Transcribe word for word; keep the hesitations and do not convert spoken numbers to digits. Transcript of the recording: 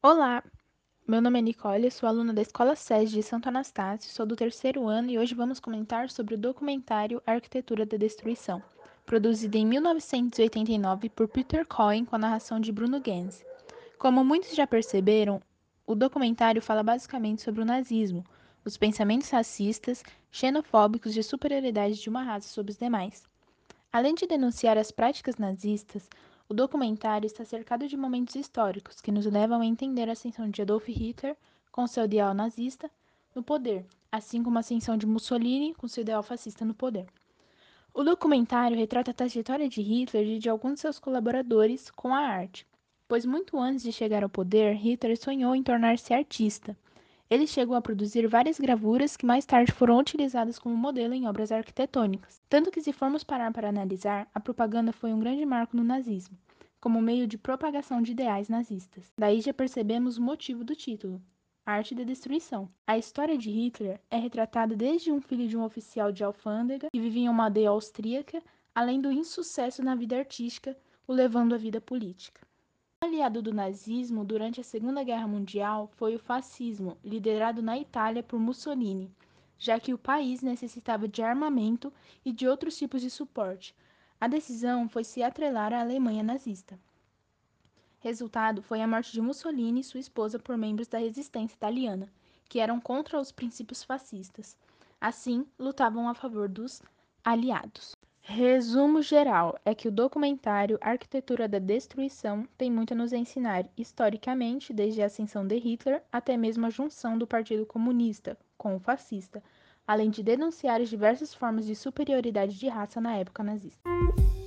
Olá, meu nome é Nicole, sou aluna da Escola SESI de Santo Anastácio, sou do terceiro ano e hoje vamos comentar sobre o documentário Arquitetura da Destruição, produzido em mil novecentos e oitenta e nove por Peter Cohen com a narração de Bruno Ganz. Como muitos já perceberam, o documentário fala basicamente sobre o nazismo, os pensamentos racistas, xenofóbicos de superioridade de uma raça sobre os demais. Além de denunciar as práticas nazistas, o documentário está cercado de momentos históricos que nos levam a entender a ascensão de Adolf Hitler, com seu ideal nazista, no poder, assim como a ascensão de Mussolini, com seu ideal fascista no poder. O documentário retrata a trajetória de Hitler e de alguns de seus colaboradores com a arte, pois muito antes de chegar ao poder, Hitler sonhou em tornar-se artista. Ele chegou a produzir várias gravuras que mais tarde foram utilizadas como modelo em obras arquitetônicas. Tanto que, se formos parar para analisar, a propaganda foi um grande marco no nazismo, como meio de propagação de ideais nazistas. Daí já percebemos o motivo do título: Arte da Destruição. A história de Hitler é retratada desde um filho de um oficial de alfândega que vivia em uma aldeia austríaca, além do insucesso na vida artística, o levando à vida política. Um aliado do nazismo durante a Segunda Guerra Mundial foi o fascismo, liderado na Itália por Mussolini, já que o país necessitava de armamento e de outros tipos de suporte. A decisão foi se atrelar à Alemanha nazista. Resultado foi a morte de Mussolini e sua esposa por membros da resistência italiana, que eram contra os princípios fascistas. Assim, lutavam a favor dos aliados. Resumo geral é que o documentário Arquitetura da Destruição tem muito a nos ensinar historicamente, desde a ascensão de Hitler até mesmo a junção do Partido Comunista com o fascista, além de denunciar as diversas formas de superioridade de raça na época nazista.